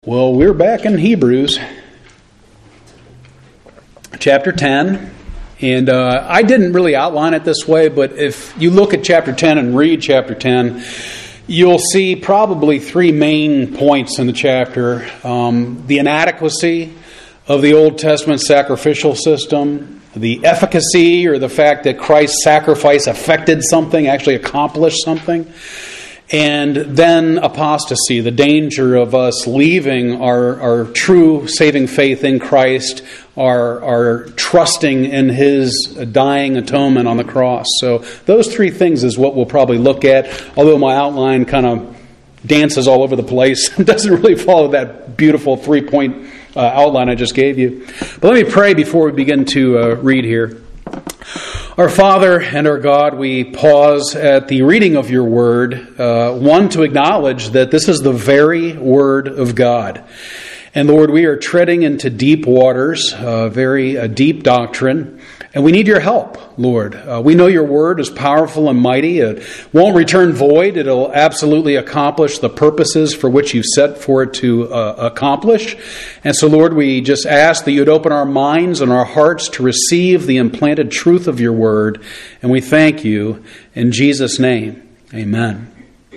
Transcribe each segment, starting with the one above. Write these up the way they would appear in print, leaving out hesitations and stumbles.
Well, we're back in Hebrews, chapter 10, and I didn't really outline it this way, but if you look at chapter 10 and read chapter 10, you'll see probably three main points in the chapter. The inadequacy of the Old Testament sacrificial system, the efficacy or the fact that Christ's sacrifice affected something, actually accomplished something, and then apostasy, the danger of us leaving our true saving faith in Christ, our trusting in His dying atonement on the cross. So those three things is what we'll probably look at, although my outline kind of dances all over the place. It doesn't really follow that beautiful three-point outline I just gave you. But let me pray before we begin to read here. Our Father and our God, we pause at the reading of your word, one, to acknowledge that this is the very word of God. And Lord, we are treading into deep waters, very deep doctrine, and we need your help, Lord. We know your word is powerful and mighty. It won't return void. It'll absolutely accomplish the purposes for which you've set for it to accomplish. And so, Lord, we just ask that you'd open our minds and our hearts to receive the implanted truth of your word. And we thank you in Jesus' name. Amen.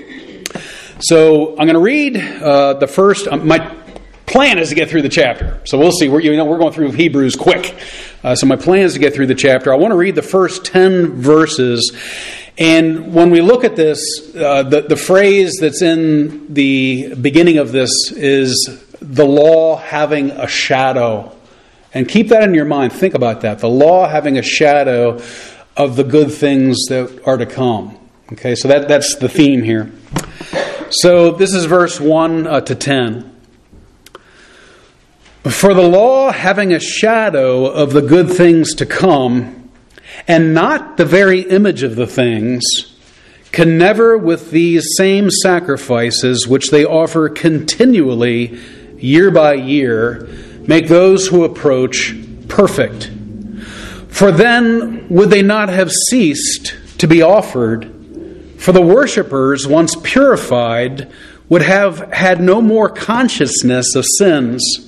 So I'm going to read the first. My plan is to get through the chapter. So we'll see. We're going through Hebrews quick. So my plan is to get through the chapter. I want to read the first 10 verses. And when we look at this, the phrase that's in the beginning of this is the law having a shadow. And keep that in your mind. Think about that. The law having a shadow of the good things that are to come. Okay, so that's the theme here. So this is verse 1 to 10. For the law, having a shadow of the good things to come, and not the very image of the things, can never with these same sacrifices which they offer continually, year by year, make those who approach perfect. For then would they not have ceased to be offered, for the worshippers, once purified, would have had no more consciousness of sins.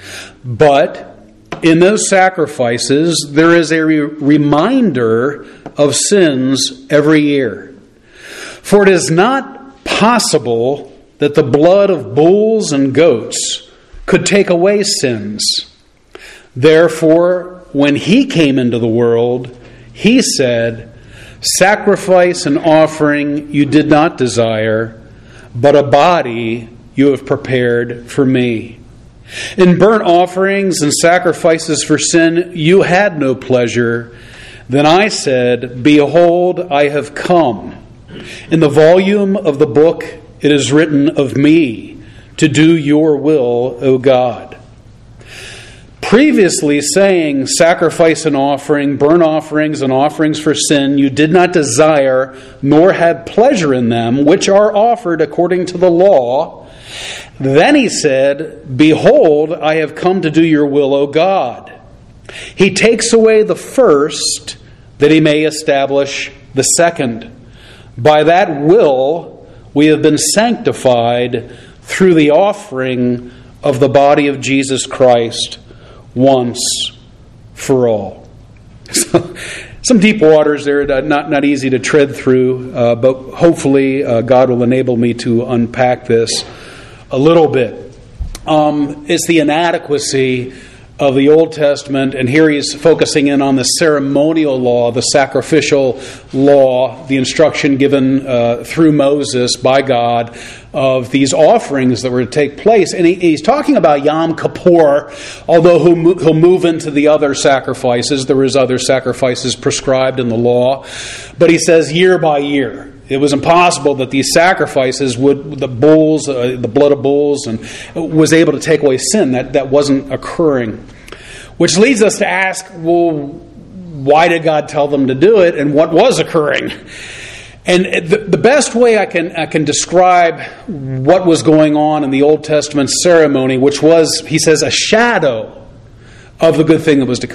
But in those sacrifices, there is a reminder of sins every year. For it is not possible that the blood of bulls and goats could take away sins. Therefore, when He came into the world, He said, "Sacrifice and offering you did not desire, but a body you have prepared for me. In burnt offerings and sacrifices for sin you had no pleasure. Then I said, Behold, I have come. In the volume of the book it is written of me, to do your will, O God." Previously saying, sacrifice and offering, burnt offerings and offerings for sin, you did not desire, nor had pleasure in them, which are offered according to the law. Then he said, Behold, I have come to do your will, O God. He takes away the first, that he may establish the second. By that will we have been sanctified through the offering of the body of Jesus Christ once for all. Some deep waters there, not easy to tread through, but hopefully God will enable me to unpack this a little bit. It's the inadequacy of the Old Testament, and here he's focusing in on the ceremonial law, the sacrificial law, the instruction given through Moses by God of these offerings that were to take place. And he's talking about Yom Kippur, although he'll move into the other sacrifices. There was other sacrifices prescribed in the law. But he says year by year. It was impossible that these sacrifices the blood of bulls, and was able to take away sin. That wasn't occurring. Which leads us to ask, well, why did God tell them to do it, and what was occurring? And the best way I can describe what was going on in the Old Testament ceremony, which was, he says, a shadow of the good thing that was to come.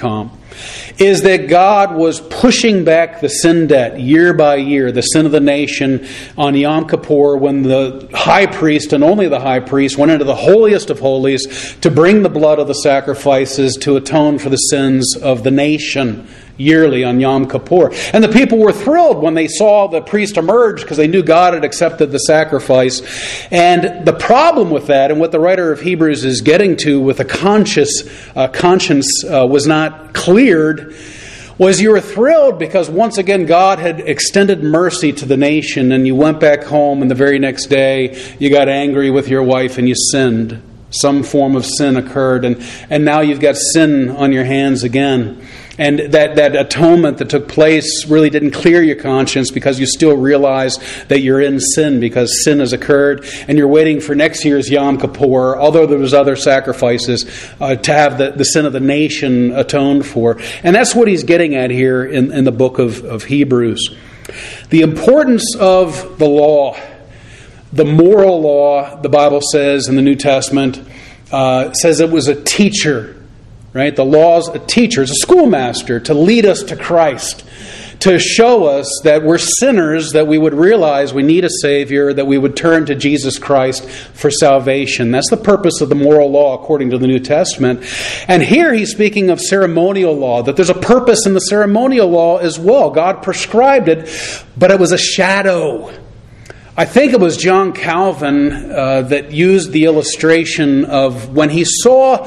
is that God was pushing back the sin debt year by year, the sin of the nation, on Yom Kippur, when the high priest, and only the high priest, went into the holiest of holies to bring the blood of the sacrifices to atone for the sins of the nation yearly on Yom Kippur. And the people were thrilled when they saw the priest emerge because they knew God had accepted the sacrifice. And the problem with that, and what the writer of Hebrews is getting to with a conscience was not cleared, was you were thrilled because once again God had extended mercy to the nation, and you went back home and the very next day you got angry with your wife and you sinned. Some form of sin occurred, and now you've got sin on your hands again. And that atonement that took place really didn't clear your conscience because you still realize that you're in sin because sin has occurred, and you're waiting for next year's Yom Kippur, although there was other sacrifices, to have the sin of the nation atoned for. And that's what he's getting at here in the book of Hebrews. The importance of the law, the moral law, the Bible says in the New Testament, says it was a teacher. Right? The law's a teacher, it's a schoolmaster to lead us to Christ, to show us that we're sinners, that we would realize we need a Savior, that we would turn to Jesus Christ for salvation. That's the purpose of the moral law according to the New Testament. And here he's speaking of ceremonial law, that there's a purpose in the ceremonial law as well. God prescribed it, but it was a shadow. I think it was John Calvin that used the illustration of when he saw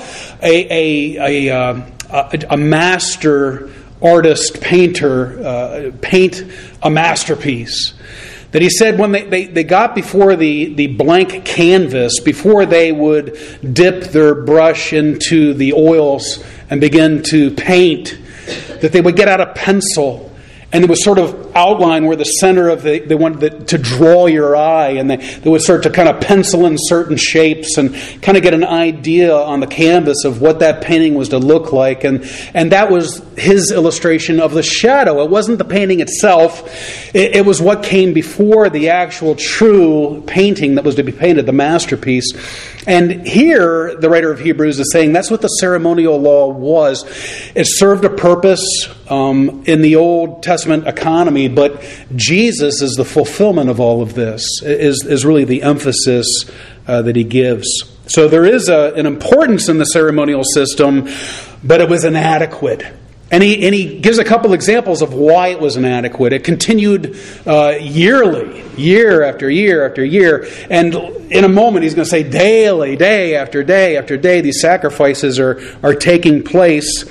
a master artist painter paint a masterpiece. That he said when they got before the blank canvas, before they would dip their brush into the oils and begin to paint, that they would get out a pencil. And it would sort of outline where the center of they wanted to draw your eye, and they would start to kind of pencil in certain shapes and kind of get an idea on the canvas of what that painting was to look like. And that was his illustration of the shadow. It wasn't the painting itself. It was what came before the actual true painting that was to be painted, the masterpiece. And here, the writer of Hebrews is saying that's what the ceremonial law was. It served a purpose in the Old Testament economy, but Jesus is the fulfillment of all of this, is really the emphasis that he gives. So there is an importance in the ceremonial system, but it was inadequate. And he gives a couple examples of why it was inadequate. It continued yearly, year after year after year. And in a moment he's going to say daily, day after day after day, these sacrifices are taking place.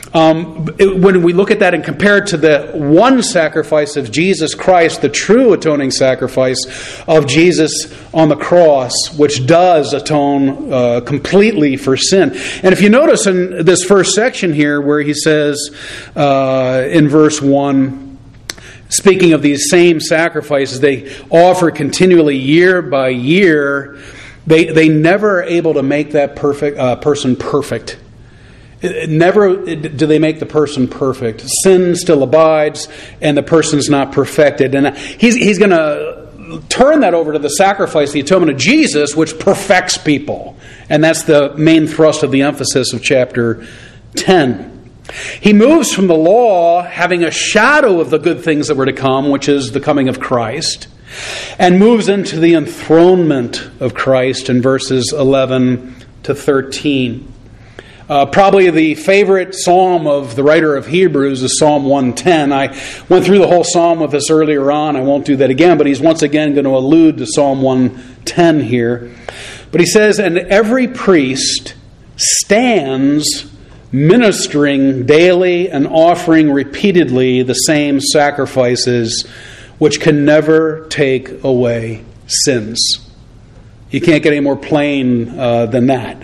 When we look at that and compare it to the one sacrifice of Jesus Christ, the true atoning sacrifice of Jesus on the cross, which does atone completely for sin. And if you notice in this first section here where he says in verse 1, speaking of these same sacrifices they offer continually year by year, they never are able to make that person perfect. Never do they make the person perfect. Sin still abides, and the person's not perfected. And he's going to turn that over to the sacrifice, the atonement of Jesus, which perfects people. And that's the main thrust of the emphasis of chapter 10. He moves from the law, having a shadow of the good things that were to come, which is the coming of Christ, and moves into the enthronement of Christ in verses 11 to 13. Probably the favorite psalm of the writer of Hebrews is Psalm 110. I went through the whole psalm with us earlier on. I won't do that again, but he's once again going to allude to Psalm 110 here. But he says, "And every priest stands ministering daily and offering repeatedly the same sacrifices which can never take away sins." You can't get any more plain than that.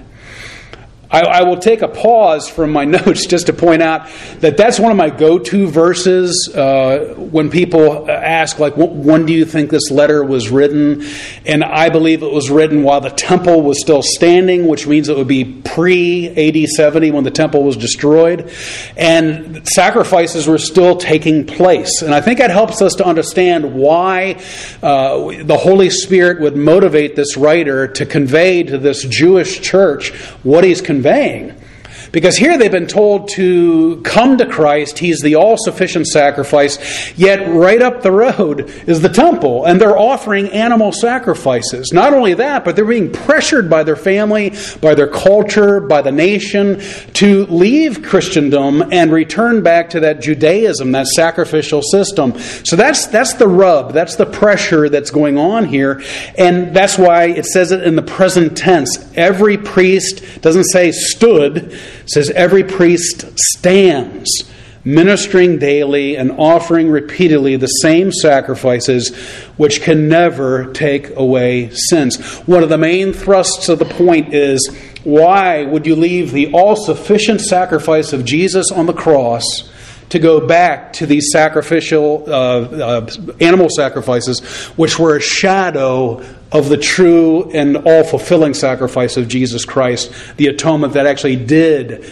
I will take a pause from my notes just to point out that that's one of my go-to verses when people ask, like, when do you think this letter was written? And I believe it was written while the temple was still standing, which means it would be pre-AD 70 when the temple was destroyed. And sacrifices were still taking place. And I think that helps us to understand why the Holy Spirit would motivate this writer to convey to this Jewish church what he's conveying. Because here they've been told to come to Christ. He's the all-sufficient sacrifice. Yet right up the road is the temple. And they're offering animal sacrifices. Not only that, but they're being pressured by their family, by their culture, by the nation, to leave Christendom and return back to that Judaism, that sacrificial system. So that's the rub. That's the pressure that's going on here. And that's why it says it in the present tense. Every priest, doesn't say stood, says every priest stands, ministering daily and offering repeatedly the same sacrifices which can never take away sins. One of the main thrusts of the point is, why would you leave the all-sufficient sacrifice of Jesus on the cross to go back to these sacrificial animal sacrifices, which were a shadow of the true and all-fulfilling sacrifice of Jesus Christ, the atonement that actually did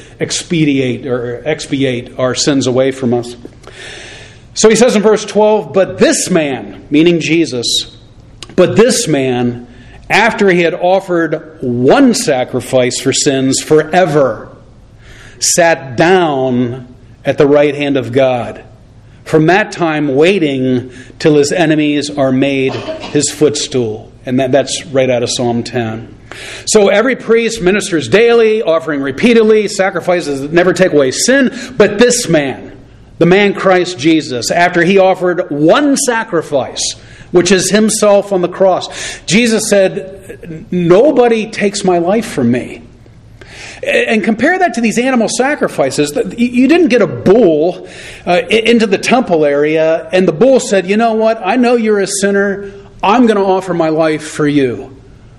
expiate our sins away from us. So he says in verse 12, but this man, meaning Jesus, but this man, after he had offered one sacrifice for sins forever, sat down at the right hand of God, from that time waiting till his enemies are made his footstool. And that's right out of Psalm 10. So every priest ministers daily, offering repeatedly, sacrifices that never take away sin. But this man, the man Christ Jesus, after he offered one sacrifice, which is himself on the cross, Jesus said, nobody takes my life from me. And compare that to these animal sacrifices. You didn't get a bull into the temple area, and the bull said, you know what, I know you're a sinner, I'm going to offer my life for you.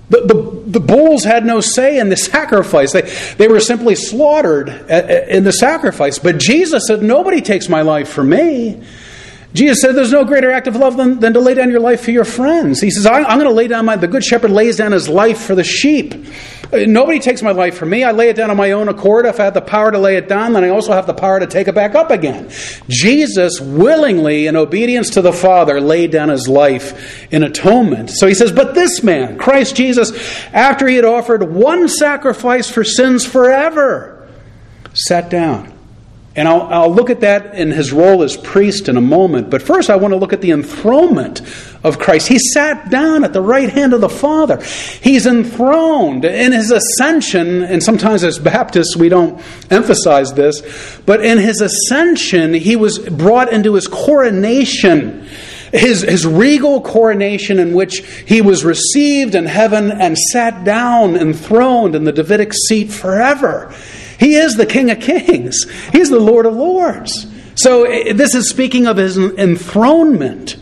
The bulls had no say in the sacrifice. They were simply slaughtered in the sacrifice. But Jesus said, nobody takes my life from me. Jesus said there's no greater act of love than to lay down your life for your friends. He says, I'm going to lay down the good shepherd lays down his life for the sheep. Nobody takes my life from me. I lay it down on my own accord. If I have the power to lay it down, then I also have the power to take it back up again. Jesus willingly, in obedience to the Father, laid down his life in atonement. So he says, but this man, Christ Jesus, after he had offered one sacrifice for sins forever, sat down. And I'll look at that in his role as priest in a moment. But first I want to look at the enthronement of Christ. He sat down at the right hand of the Father. He's enthroned in his ascension. And sometimes as Baptists we don't emphasize this. But in his ascension he was brought into his coronation. His regal coronation in which he was received in heaven and sat down enthroned in the Davidic seat forever. He is the King of Kings. He's the Lord of Lords. So this is speaking of his enthronement.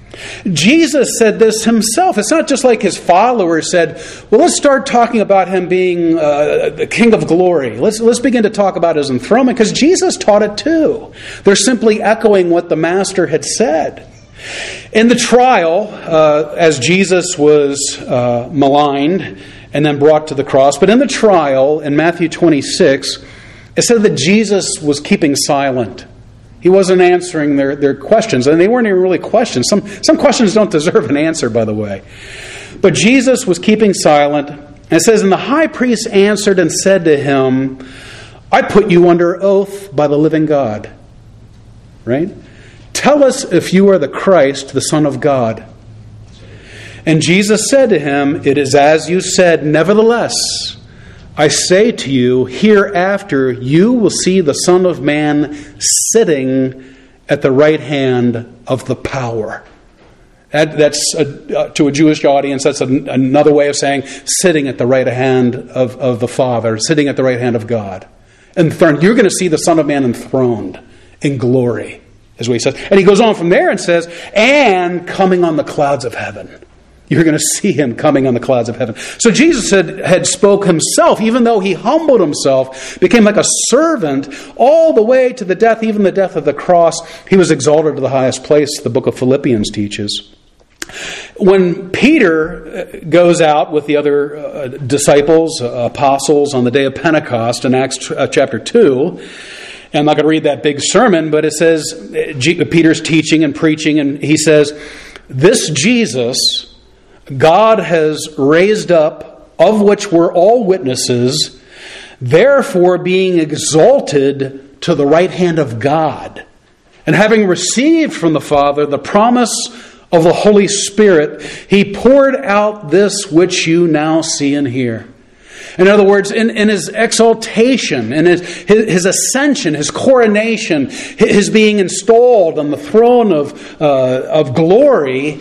Jesus said this himself. It's not just like his followers said, well, let's start talking about him being the King of Glory. Let's begin to talk about his enthronement, because Jesus taught it too. They're simply echoing what the Master had said. In the trial, as Jesus was maligned and then brought to the cross, but in the trial, in Matthew 26, it said that Jesus was keeping silent. He wasn't answering their questions, and they weren't even really questions. Some questions don't deserve an answer, by the way. But Jesus was keeping silent, and it says, and the high priest answered and said to him, I put you under oath by the living God. Right? Tell us if you are the Christ, the Son of God. And Jesus said to him, it is as you said, nevertheless, I say to you, hereafter you will see the Son of Man sitting at the right hand of the power. That's to a Jewish audience, that's another way of saying sitting at the right hand of the Father, sitting at the right hand of God. Enthroned. You're going to see the Son of Man enthroned in glory, is what he says. And he goes on from there and says, and coming on the clouds of heaven. You're going to see him coming on the clouds of heaven. So Jesus had spoke himself, even though he humbled himself, became like a servant all the way to the death, even the death of the cross. He was exalted to the highest place, the book of Philippians teaches. When Peter goes out with the other disciples, apostles, on the day of Pentecost in Acts chapter 2, and I'm not going to read that big sermon, but it says, Peter's teaching and preaching, and he says, this Jesus God has raised up, of which we're all witnesses, Therefore, being exalted to the right hand of God, and having received from the Father the promise of the Holy Spirit, He poured out this which you now see and hear. In other words, in His exaltation, in His ascension, His coronation, His being installed on the throne of glory,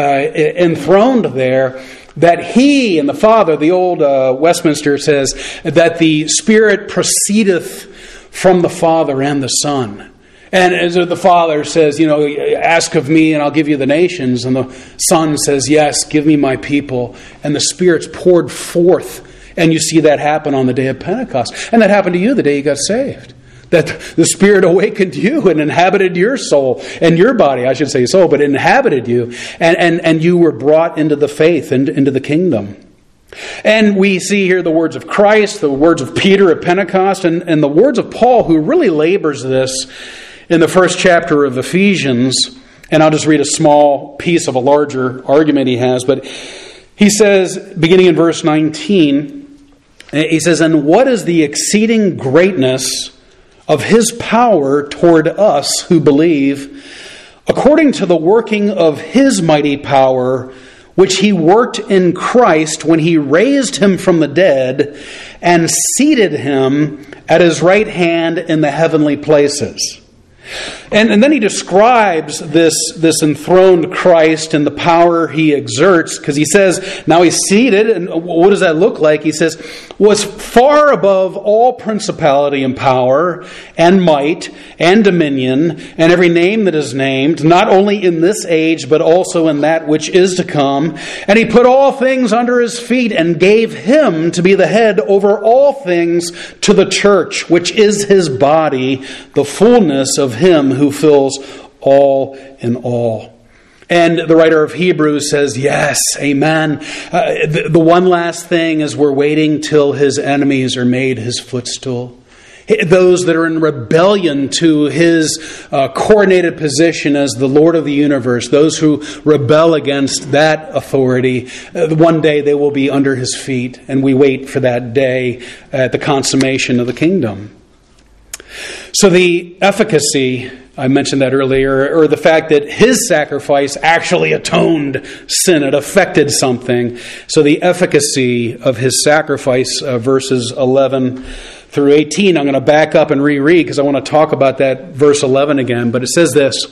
enthroned there, that He and the Father, the old Westminster says, that the Spirit proceedeth from the Father and the Son. And as the Father says, ask of me and I'll give you the nations. And the Son says, yes, give me my people. And the Spirit's poured forth. And you see that happen on the day of Pentecost. And that happened to you the day you got saved. That the Spirit awakened you and inhabited your soul and your body. I should say soul, but inhabited you. And you were brought into the faith and into the kingdom. And we see here the words of Christ, the words of Peter at Pentecost, and the words of Paul, who really labors this in the first chapter of Ephesians. And I'll just read a small piece of a larger argument he has. But he says, beginning in verse 19, he says, "And what is the exceeding greatness of His power toward us who believe, according to the working of His mighty power, which He worked in Christ when He raised Him from the dead and seated Him at His right hand in the heavenly places." And then he describes this enthroned Christ and the power He exerts, because he says, now He's seated, and what does that look like? He says, was far above all principality and power and might and dominion and every name that is named, not only in this age, but also in that which is to come. And He put all things under His feet and gave Him to be the head over all things to the church, which is His body, the fullness of Him who fills all in all. And the writer of Hebrews says, yes, amen. The one last thing is we're waiting till His enemies are made His footstool. Those that are in rebellion to His coronated position as the Lord of the universe, those who rebel against that authority, one day they will be under His feet. And we wait for that day at the consummation of the kingdom. So the efficacy, I mentioned that earlier, or the fact that His sacrifice actually atoned sin, it affected something. So the efficacy of His sacrifice, verses 11 through 18, I'm going to back up and reread because I want to talk about that verse 11 again. But it says this,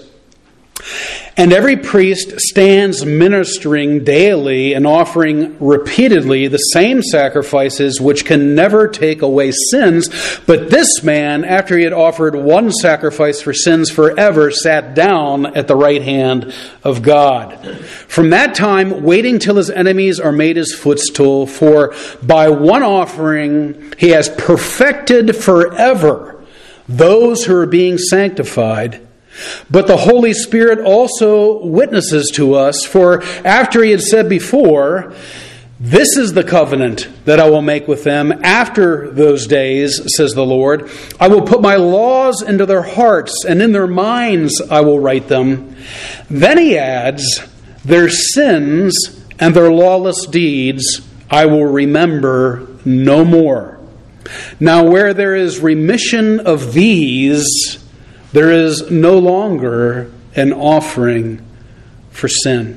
"And every priest stands ministering daily and offering repeatedly the same sacrifices which can never take away sins. But this man, after he had offered one sacrifice for sins forever, sat down at the right hand of God. From that time, waiting till His enemies are made His footstool, for by one offering He has perfected forever those who are being sanctified. But the Holy Spirit also witnesses to us, for after He had said before, this is the covenant that I will make with them after those days, says the Lord. I will put my laws into their hearts, and in their minds I will write them. Then He adds, their sins and their lawless deeds I will remember no more. Now where there is remission of these, there is no longer an offering for sin."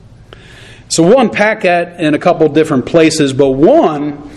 So we'll unpack that in a couple different places, but one,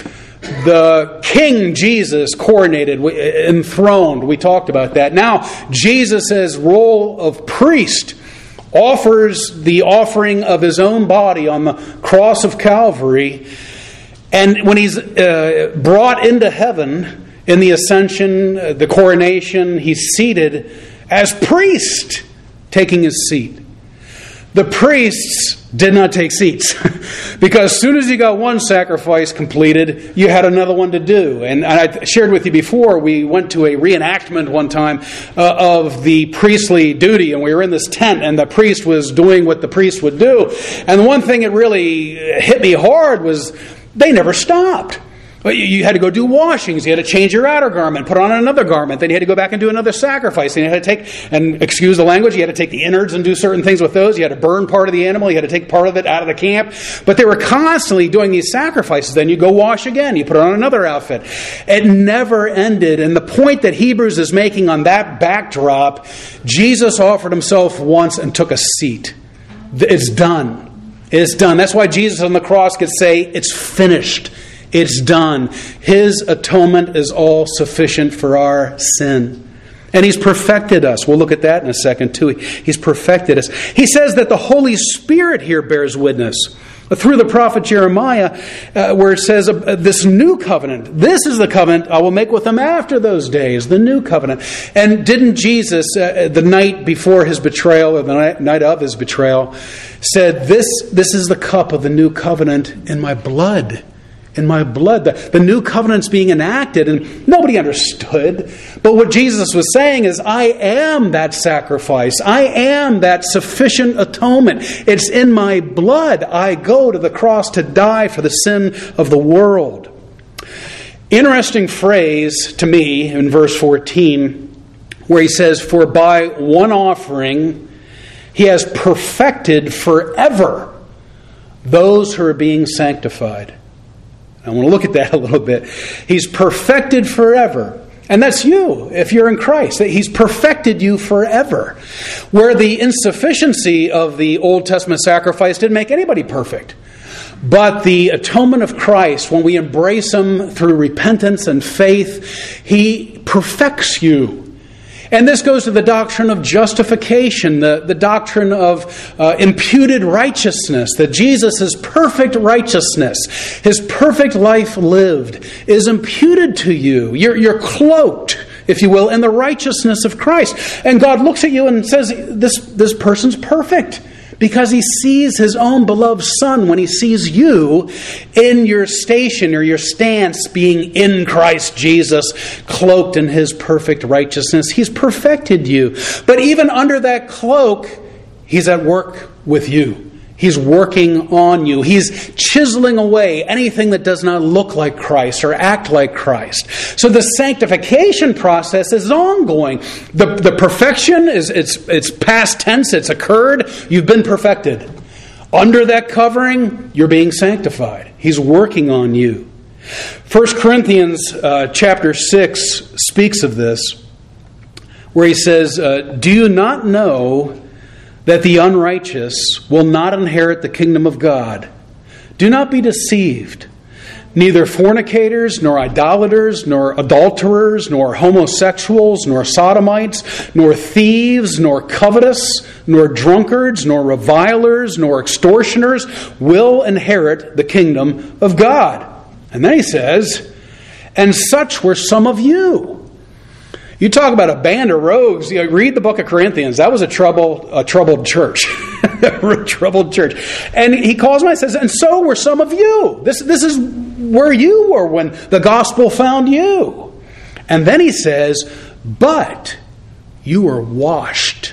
the King Jesus coronated, enthroned, we talked about that. Now Jesus' role of priest offers the offering of His own body on the cross of Calvary, and when He's brought into heaven, in the ascension, the coronation, He's seated as priest, taking His seat. The priests did not take seats because as soon as you got one sacrifice completed, you had another one to do. And I shared with you before, we went to a reenactment one time of the priestly duty, and we were in this tent, and the priest was doing what the priest would do. And the one thing that really hit me hard was they never stopped. You had to go do washings. You had to change your outer garment, put on another garment. Then you had to go back and do another sacrifice. And you had to take, and excuse the language, you had to take the innards and do certain things with those. You had to burn part of the animal. You had to take part of it out of the camp. But they were constantly doing these sacrifices. Then you go wash again. You put on another outfit. It never ended. And the point that Hebrews is making on that backdrop, Jesus offered himself once and took a seat. It's done. It's done. That's why Jesus on the cross could say, it's finished. It's done. His atonement is all sufficient for our sin. And He's perfected us. We'll look at that in a second too. He's perfected us. He says that the Holy Spirit here bears witness through the prophet Jeremiah, where it says this new covenant. This is the covenant I will make with them after those days. The new covenant. And didn't Jesus, the night before His betrayal, or the night of His betrayal, said, this is the cup of the new covenant in my blood. In my blood. The new covenant's being enacted, and nobody understood. But what Jesus was saying is, I am that sacrifice. I am that sufficient atonement. It's in my blood. I go to the cross to die for the sin of the world. Interesting phrase to me in verse 14, where he says, for by one offering He has perfected forever those who are being sanctified. I want to look at that a little bit. He's perfected forever. And that's you, if you're in Christ. He's perfected you forever. Where the insufficiency of the Old Testament sacrifice didn't make anybody perfect. But the atonement of Christ, when we embrace Him through repentance and faith, He perfects you. And this goes to the doctrine of justification, the doctrine of imputed righteousness, that Jesus' perfect righteousness, His perfect life lived, is imputed to you. You're cloaked, if you will, in the righteousness of Christ. And God looks at you and says, this person's perfect. Because He sees His own beloved Son when He sees you in your station or your stance being in Christ Jesus, cloaked in His perfect righteousness. He's perfected you. But even under that cloak, He's at work with you. He's working on you. He's chiseling away anything that does not look like Christ or act like Christ. So the sanctification process is ongoing. The perfection it's past tense. It's occurred. You've been perfected. Under that covering, you're being sanctified. He's working on you. 1 Corinthians chapter 6 speaks of this, where he says, do you not know that the unrighteous will not inherit the kingdom of God? Do not be deceived. Neither fornicators, nor idolaters, nor adulterers, nor homosexuals, nor sodomites, nor thieves, nor covetous, nor drunkards, nor revilers, nor extortioners will inherit the kingdom of God. And then he says, and such were some of you. You talk about a band of rogues. Read the book of Corinthians. That was a troubled church. A troubled church. And he calls me and says, and so were some of you. This is where you were when the gospel found you. And then he says, but you were washed.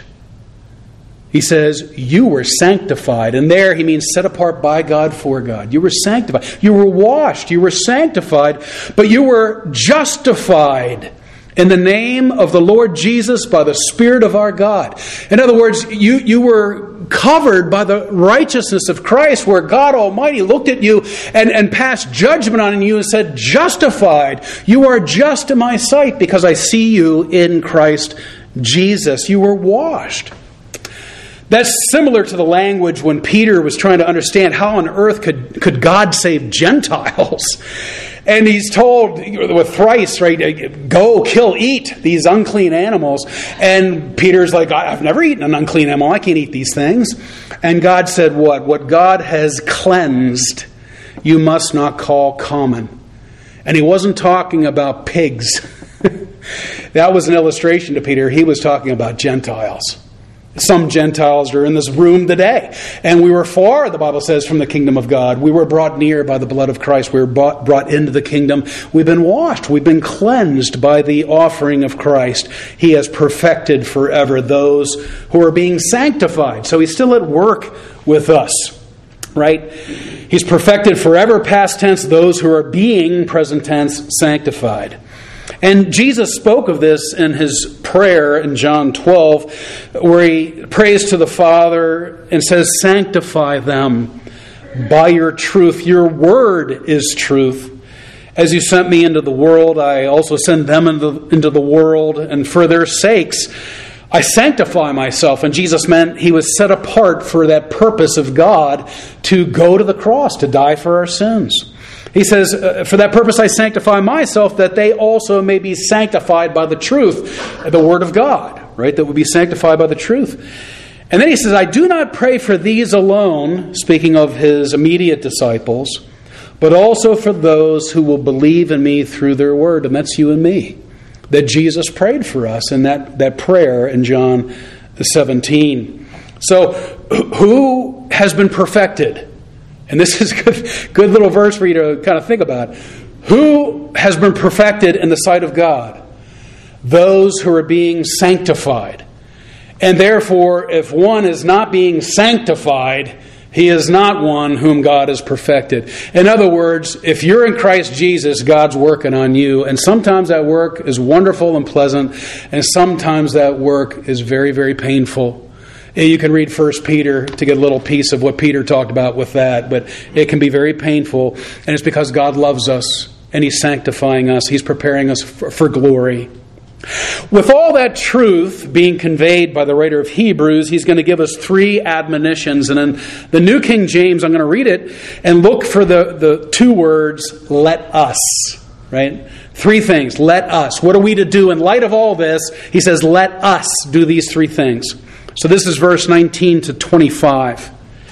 He says, you were sanctified. And there he means set apart by God for God. You were sanctified. You were washed. You were sanctified. But you were justified in the name of the Lord Jesus by the Spirit of our God. In other words, you were covered by the righteousness of Christ, where God Almighty looked at you and passed judgment on you and said, justified. You are just in my sight because I see you in Christ Jesus. You were washed. That's similar to the language when Peter was trying to understand how on earth could God save Gentiles. And he's told with thrice, right, go, kill, eat these unclean animals. And Peter's like, I've never eaten an unclean animal. I can't eat these things. And God said what? What God has cleansed, you must not call common. And he wasn't talking about pigs. That was an illustration to Peter. He was talking about Gentiles. Some Gentiles are in this room today. And we were far, the Bible says, from the kingdom of God. We were brought near by the blood of Christ. We were brought into the kingdom. We've been washed. We've been cleansed by the offering of Christ. He has perfected forever those who are being sanctified. So he's still at work with us, right? He's perfected forever, past tense, those who are being, present tense, sanctified. And Jesus spoke of this in his prayer in John 12, where he prays to the Father and says, "Sanctify them by your truth. Your word is truth. As you sent me into the world, I also send them into the world, and for their sakes I sanctify myself." And Jesus meant he was set apart for that purpose of God to go to the cross, to die for our sins. He says, "For that purpose I sanctify myself, that they also may be sanctified by the truth," the Word of God, right? That would be sanctified by the truth. And then he says, "I do not pray for these alone," speaking of his immediate disciples, "but also for those who will believe in me through their word." And that's you and me. That Jesus prayed for us in that prayer in John 17. So, who has been perfected? And this is a good little verse for you to kind of think about. Who has been perfected in the sight of God? Those who are being sanctified. And therefore, if one is not being sanctified, he is not one whom God has perfected. In other words, if you're in Christ Jesus, God's working on you. And sometimes that work is wonderful and pleasant. And sometimes that work is very, very painful. You can read 1 Peter to get a little piece of what Peter talked about with that. But it can be very painful. And it's because God loves us. And He's sanctifying us. He's preparing us for glory. With all that truth being conveyed by the writer of Hebrews, he's going to give us 3 admonitions. And in the New King James, I'm going to read it and look for the 2 words, "let us." Right? 3 things. Let us. What are we to do in light of all this? He says, let us do these 3 things. So this is verse 19 to 25.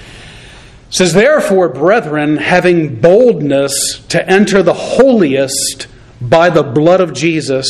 It says, "Therefore, brethren, having boldness to enter the holiest by the blood of Jesus,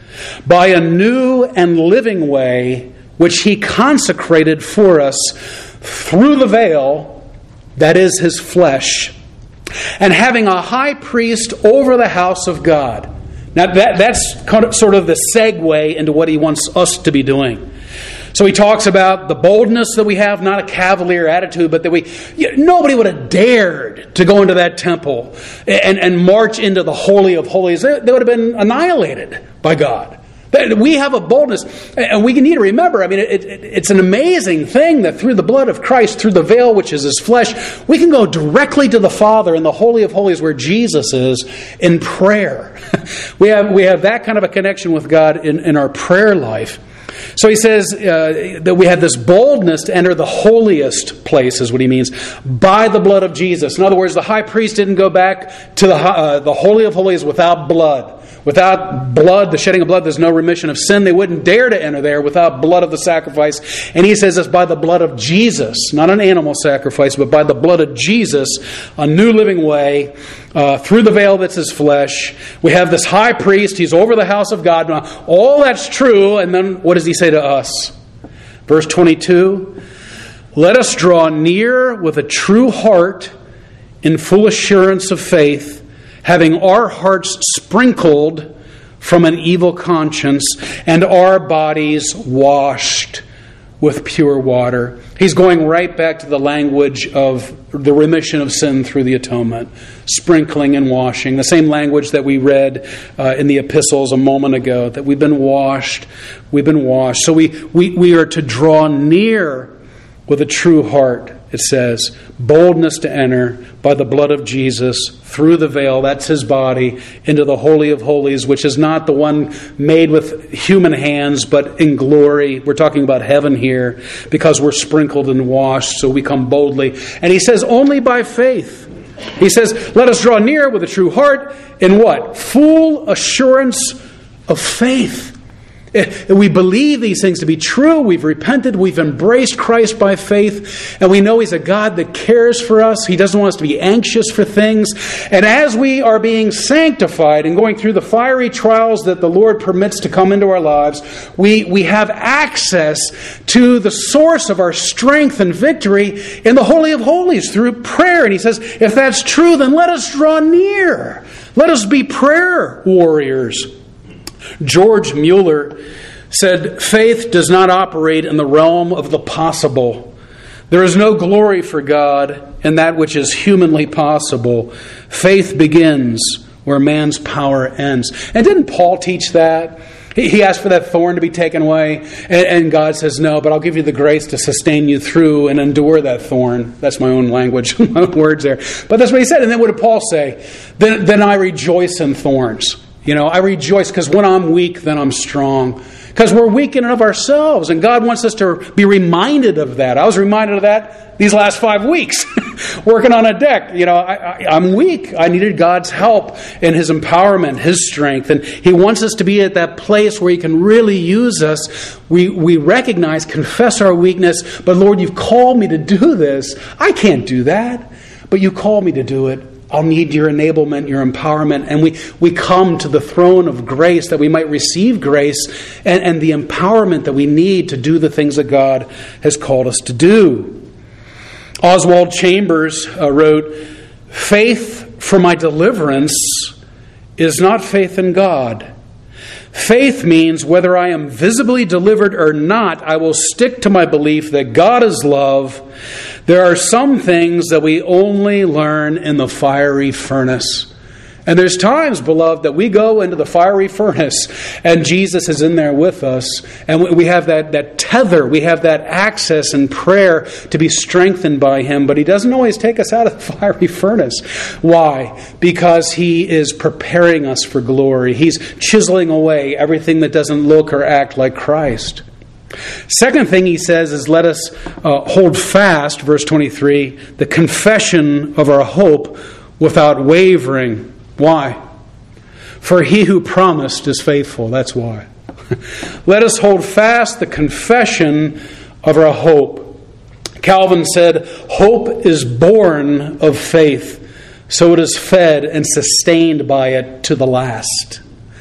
by a new and living way, which He consecrated for us through the veil, that is His flesh, and having a high priest over the house of God." Now that's kind of, sort of the segue into what he wants us to be doing. So he talks about the boldness that we have, not a cavalier attitude, but that nobody would have dared to go into that temple and march into the Holy of Holies. They would have been annihilated by God. We have a boldness, and we need to remember, I mean, it's an amazing thing that through the blood of Christ, through the veil which is His flesh, we can go directly to the Father in the Holy of Holies where Jesus is in prayer. We have that kind of a connection with God in our prayer life. So he says that we have this boldness to enter the holiest place, is what he means, by the blood of Jesus. In other words, the high priest didn't go back to the Holy of Holies without blood. Without blood, the shedding of blood, there's no remission of sin. They wouldn't dare to enter there without blood of the sacrifice. And he says it's by the blood of Jesus, not an animal sacrifice, but by the blood of Jesus, a new living way, through the veil that's His flesh. We have this high priest. He's over the house of God. Now, all that's true. And then what does he say to us? Verse 22, "Let us draw near with a true heart in full assurance of faith, having our hearts sprinkled from an evil conscience and our bodies washed with pure water." He's going right back to the language of the remission of sin through the atonement. Sprinkling and washing. The same language that we read in the epistles a moment ago. That we've been washed. We've been washed. So we are to draw near with a true heart, it says. Boldness to enter by the blood of Jesus through the veil, that's His body, into the Holy of Holies, which is not the one made with human hands, but in glory. We're talking about heaven here, because we're sprinkled and washed, so we come boldly. And he says, only by faith. He says, let us draw near with a true heart in what? Full assurance of faith. We believe these things to be true. We've repented. We've embraced Christ by faith. And we know He's a God that cares for us. He doesn't want us to be anxious for things. And as we are being sanctified and going through the fiery trials that the Lord permits to come into our lives, we have access to the source of our strength and victory in the Holy of Holies through prayer. And he says, if that's true, then let us draw near. Let us be prayer warriors. George Mueller said, faith does not operate in the realm of the possible. There is no glory for God in that which is humanly possible. Faith begins where man's power ends. And didn't Paul teach that? He asked for that thorn to be taken away, and God says, no, but I'll give you the grace to sustain you through and endure that thorn. That's my own language, my own words there. But that's what he said. And then what did Paul say? Then I rejoice in thorns. I rejoice because when I'm weak, then I'm strong. Because we're weak in and of ourselves, and God wants us to be reminded of that. I was reminded of that these last 5 weeks, working on a deck. I'm weak. I needed God's help and His empowerment, His strength. And He wants us to be at that place where He can really use us. We recognize, confess our weakness, but Lord, you've called me to do this. I can't do that, but you call me to do it. I'll need your enablement, your empowerment. And we come to the throne of grace that we might receive grace and the empowerment that we need to do the things that God has called us to do. Oswald Chambers wrote, "Faith for my deliverance is not faith in God. Faith means whether I am visibly delivered or not, I will stick to my belief that God is love. There are some things that we only learn in the fiery furnace." And there's times, beloved, that we go into the fiery furnace and Jesus is in there with us. And we have that tether, we have that access in prayer to be strengthened by Him. But He doesn't always take us out of the fiery furnace. Why? Because He is preparing us for glory. He's chiseling away everything that doesn't look or act like Christ. Second thing he says is let us hold fast, verse 23, the confession of our hope without wavering. Why? For He who promised is faithful. That's why. Let us hold fast the confession of our hope. Calvin said, hope is born of faith, so it is fed and sustained by it to the last.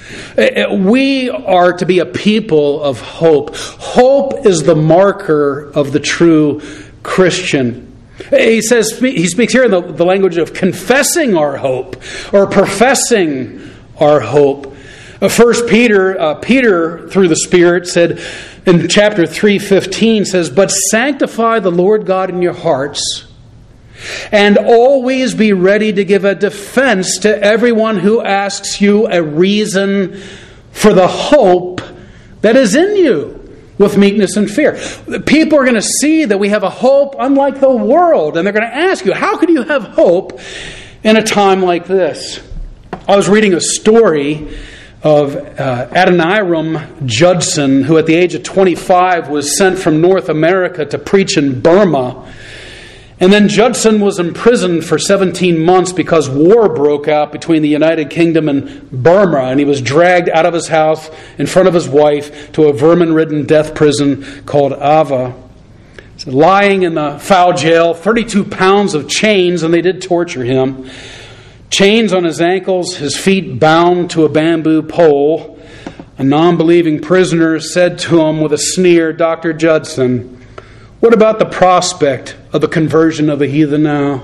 We are to be a people of hope. Hope is the marker of the true Christian. He speaks here in the language of confessing our hope or professing our hope. First Peter through the Spirit said in chapter 3:15 says, "But sanctify the Lord God in your hearts, and always be ready to give a defense to everyone who asks you a reason for the hope that is in you, with meekness and fear." People are going to see that we have a hope unlike the world, and they're going to ask you, how could you have hope in a time like this? I was reading a story of Adoniram Judson, who at the age of 25 was sent from North America to preach in Burma. And then Judson was imprisoned for 17 months because war broke out between the United Kingdom and Burma, and he was dragged out of his house in front of his wife to a vermin-ridden death prison called Ava. So lying in the foul jail, 32 pounds of chains, and they did torture him. Chains on his ankles, his feet bound to a bamboo pole. A non-believing prisoner said to him with a sneer, "Dr. Judson, what about the prospect of the conversion of the heathen now?"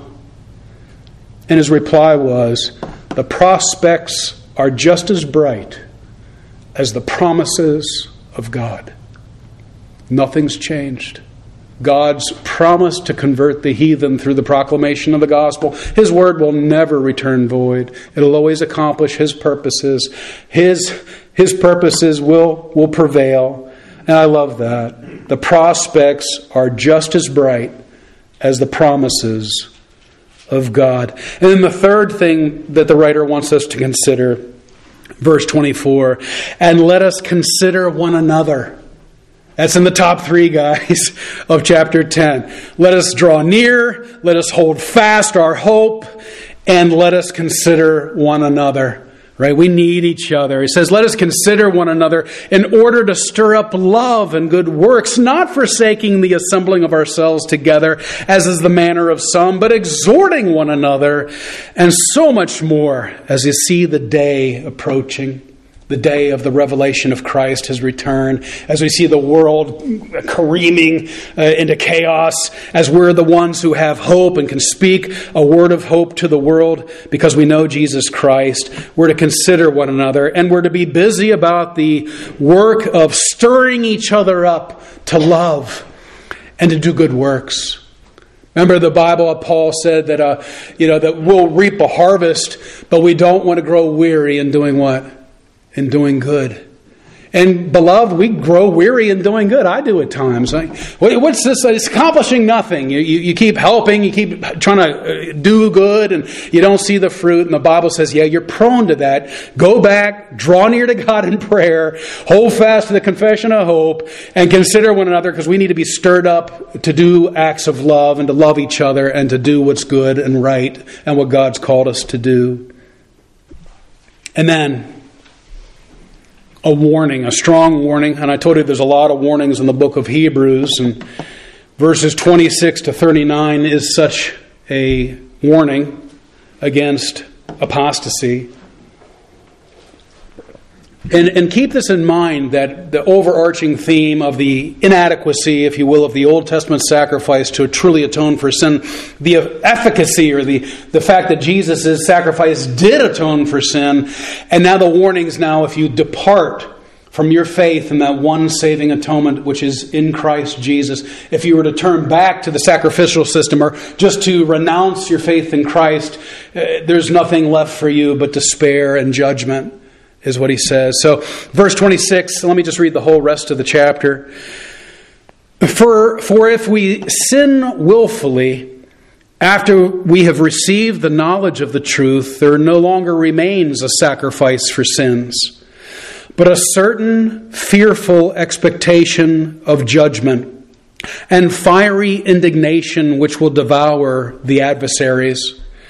And his reply was, "The prospects are just as bright as the promises of God." Nothing's changed. God's promise to convert the heathen through the proclamation of the gospel. His word will never return void. It'll always accomplish His purposes. His purposes will prevail. And I love that. The prospects are just as bright as the promises of God. And then the third thing that the writer wants us to consider, verse 24, and let us consider one another. That's in the top 3, guys, of chapter 10. Let us draw near, let us hold fast our hope, and let us consider one another. Right? We need each other. He says, let us consider one another in order to stir up love and good works, not forsaking the assembling of ourselves together, as is the manner of some, but exhorting one another, and so much more as you see the day approaching. The day of the revelation of Christ, His return, as we see the world careening into chaos, as we're the ones who have hope and can speak a word of hope to the world because we know Jesus Christ. We're to consider one another, and we're to be busy about the work of stirring each other up to love and to do good works. Remember the Bible, Paul said that that we'll reap a harvest, but we don't want to grow weary in doing what? In doing good. And beloved, we grow weary in doing good. I do at times. What's this? It's accomplishing nothing. You keep helping, you keep trying to do good, and you don't see the fruit. And the Bible says, yeah, you're prone to that. Go back, draw near to God in prayer, hold fast to the confession of hope, and consider one another, because we need to be stirred up to do acts of love and to love each other and to do what's good and right and what God's called us to do. And then a warning, a strong warning. And I told you there's a lot of warnings in the book of Hebrews. And verses 26 to 39 is such a warning against apostasy. And keep this in mind, that the overarching theme of the inadequacy, if you will, of the Old Testament sacrifice to truly atone for sin, the efficacy or the fact that Jesus' sacrifice did atone for sin, and now the warnings now, if you depart from your faith in that one saving atonement which is in Christ Jesus, if you were to turn back to the sacrificial system or just to renounce your faith in Christ, there's nothing left for you but despair and judgment, is what he says. So, verse 26, let me just read the whole rest of the chapter. For if we sin willfully, after we have received the knowledge of the truth, there no longer remains a sacrifice for sins, but a certain fearful expectation of judgment and fiery indignation which will devour the adversaries.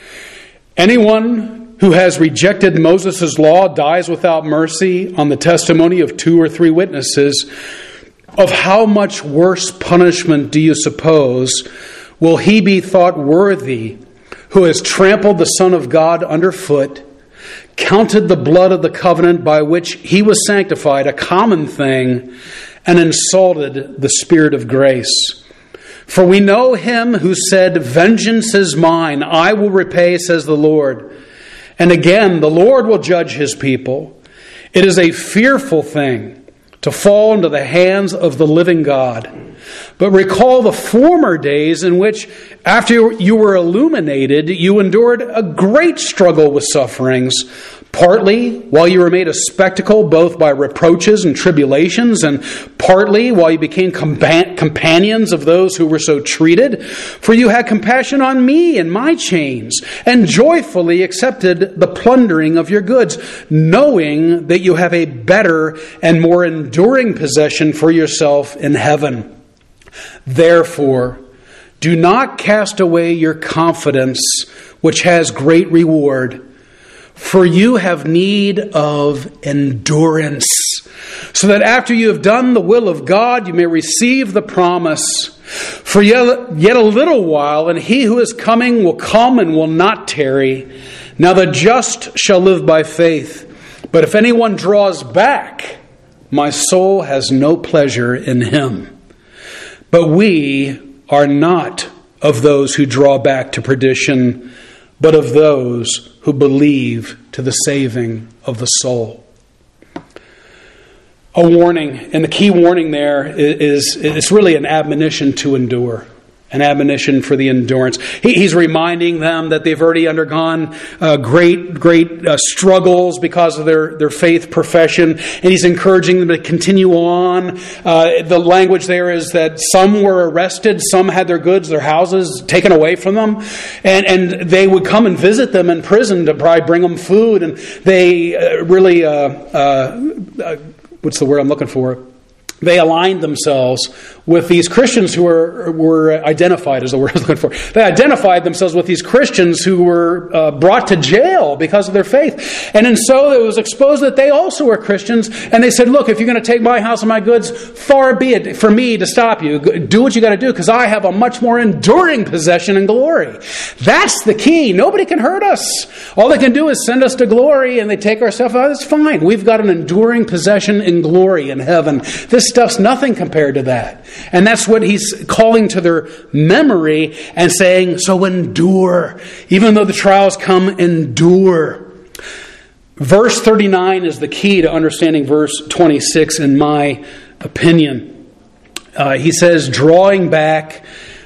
Anyone who has rejected Moses' law dies without mercy on the testimony of 2 or 3 witnesses. Of how much worse punishment do you suppose will he be thought worthy who has trampled the Son of God underfoot, counted the blood of the covenant by which he was sanctified a common thing, and insulted the Spirit of grace? For we know him who said, "Vengeance is mine, I will repay, says the Lord." And again, the Lord will judge his people. It is a fearful thing to fall into the hands of the living God. But recall the former days in which, after you were illuminated, you endured a great struggle with sufferings, partly while you were made a spectacle both by reproaches and tribulations, and partly while you became companions of those who were so treated. For you had compassion on me in my chains, and joyfully accepted the plundering of your goods, knowing that you have a better and more enduring possession for yourself in heaven. Therefore, do not cast away your confidence, which has great reward, for you have need of endurance, so that after you have done the will of God, you may receive the promise. For yet a little while, and he who is coming will come and will not tarry. Now the just shall live by faith. But if anyone draws back, my soul has no pleasure in him. But we are not of those who draw back to perdition, but of those who believe to the saving of the soul. A warning, and the key warning there is it's really an admonition to endure. An admonition for the endurance. He's reminding them that they've already undergone great struggles because of their faith profession, and he's encouraging them to continue on. The language there is that some were arrested, some had their goods, their houses taken away from them, and they would come and visit them in prison to probably bring them food, and they really, what's the word I'm looking for? They aligned themselves with these Christians who were identified, as the word I was looking for. They identified themselves with these Christians who were brought to jail because of their faith. And so it was exposed that they also were Christians. And they said, look, if you're going to take my house and my goods, far be it for me to stop you. Do what you got to do, because I have a much more enduring possession and glory. That's the key. Nobody can hurt us. All they can do is send us to glory, and they take our stuff. Oh, that's fine. We've got an enduring possession in glory in heaven. This stuff's nothing compared to that. And that's what he's calling to their memory and saying, so endure. Even though the trials come, endure. Verse 39 is the key to understanding verse 26, in my opinion. He says, drawing back,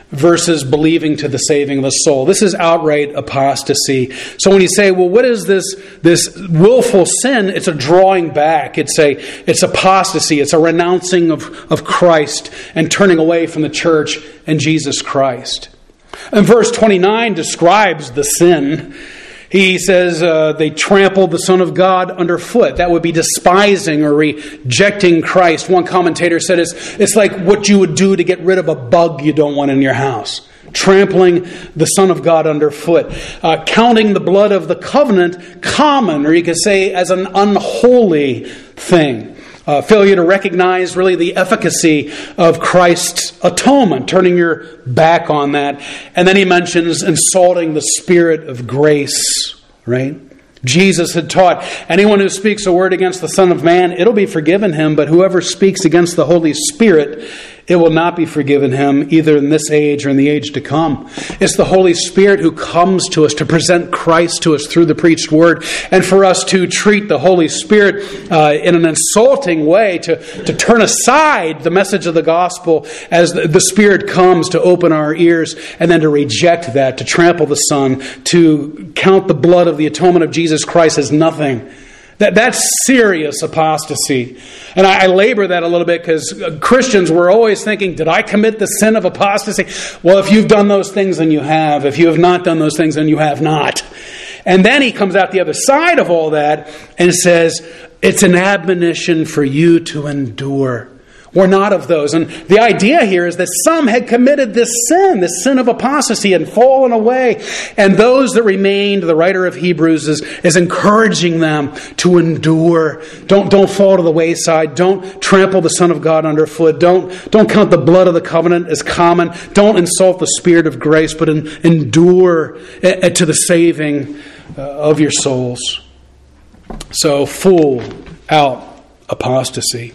versus believing to the saving of the soul. This is outright apostasy. So when you say, well, what is this willful sin? It's a drawing back. It's apostasy. It's a renouncing of Christ and turning away from the church and Jesus Christ. And verse 29 describes the sin. He says they trampled the Son of God underfoot. That would be despising or rejecting Christ. One commentator said it's like what you would do to get rid of a bug you don't want in your house. Trampling the Son of God underfoot. Counting the blood of the covenant common, or you could say as an unholy thing. Failure to recognize really the efficacy of Christ's atonement, turning your back on that. And then he mentions insulting the Spirit of grace, right? Jesus had taught, anyone who speaks a word against the Son of Man, it'll be forgiven him, but whoever speaks against the Holy Spirit, it will not be forgiven him, either in this age or in the age to come. It's the Holy Spirit who comes to us to present Christ to us through the preached word, and for us to treat the Holy Spirit in an insulting way, to turn aside the message of the gospel as the Spirit comes to open our ears, and then to reject that, to trample the Son, to count the blood of the atonement of Jesus Christ as nothing. That's serious apostasy. And I labor that a little bit because Christians were always thinking, did I commit the sin of apostasy? Well, if you've done those things, then you have. If you have not done those things, then you have not. And then he comes out the other side of all that and says, it's an admonition for you to endure. We're not of those. And the idea here is that some had committed this sin of apostasy, and fallen away. And those that remained, the writer of Hebrews is encouraging them to endure. Don't fall to the wayside. Don't trample the Son of God underfoot. Don't count the blood of the covenant as common. Don't insult the Spirit of grace, but endure to the saving of your souls. So, full out apostasy.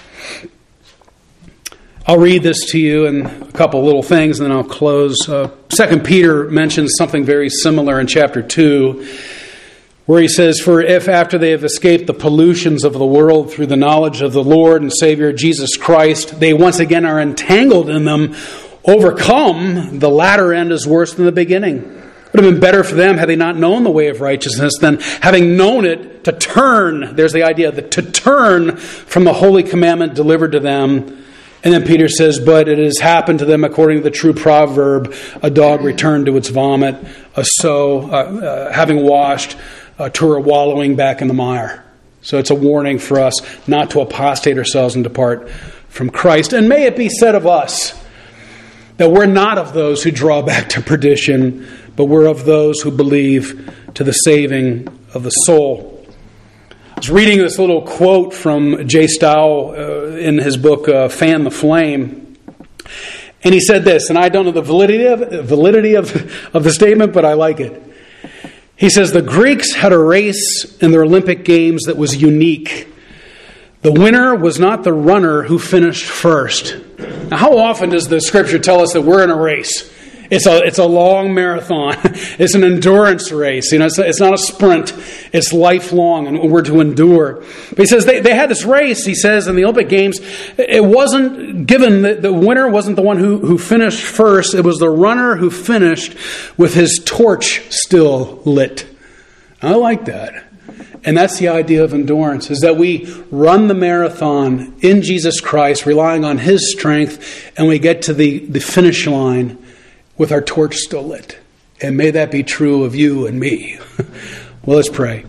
I'll read this to you in a couple little things, and then I'll close. 2 Peter mentions something very similar in chapter 2, where he says, for if after they have escaped the pollutions of the world through the knowledge of the Lord and Savior Jesus Christ, they once again are entangled in them, overcome, the latter end is worse than the beginning. It would have been better for them had they not known the way of righteousness than having known it to turn. There's the idea that to turn from the holy commandment delivered to them. And then Peter says, but it has happened to them according to the true proverb, a dog returned to its vomit, a sow, having washed, to her wallowing back in the mire. So it's a warning for us not to apostate ourselves and depart from Christ. And may it be said of us that we're not of those who draw back to perdition, but we're of those who believe to the saving of the soul. I was reading this little quote from J. Stow in his book, Fan the Flame. And he said this, and I don't know the validity of the statement, but I like it. He says, the Greeks had a race in their Olympic Games that was unique. The winner was not the runner who finished first. Now, how often does the Scripture tell us that we're in a race? It's a long marathon. It's an endurance race. It's not a sprint. It's lifelong, and we're to endure. But he says they had this race. He says in the Olympic Games, it wasn't given that the winner wasn't the one who finished first. It was the runner who finished with his torch still lit. I like that. And that's the idea of endurance, is that we run the marathon in Jesus Christ, relying on His strength, and we get to the finish line with our torch still lit. And may that be true of you and me. Well, let's pray.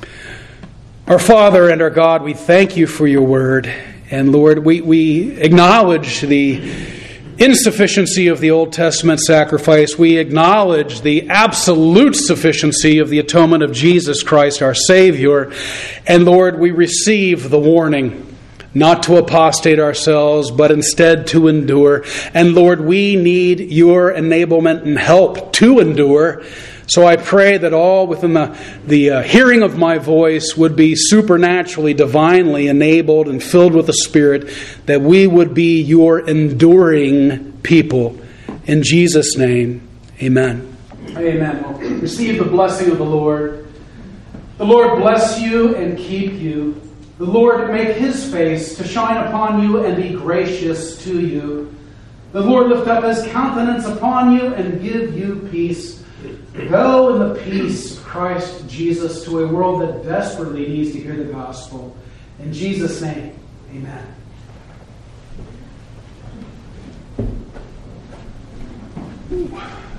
Our Father and our God, we thank you for your word. And Lord, we acknowledge the insufficiency of the Old Testament sacrifice. We acknowledge the absolute sufficiency of the atonement of Jesus Christ, our Savior. And Lord, we receive the warning not to apostate ourselves, but instead to endure. And Lord, we need your enablement and help to endure. So I pray that all within the hearing of my voice would be supernaturally, divinely enabled and filled with the Spirit, that we would be your enduring people. In Jesus' name, amen. Amen. Well, receive the blessing of the Lord. The Lord bless you and keep you. The Lord make His face to shine upon you and be gracious to you. The Lord lift up His countenance upon you and give you peace. Go in the peace of Christ Jesus to a world that desperately needs to hear the gospel. In Jesus' name, amen. Ooh.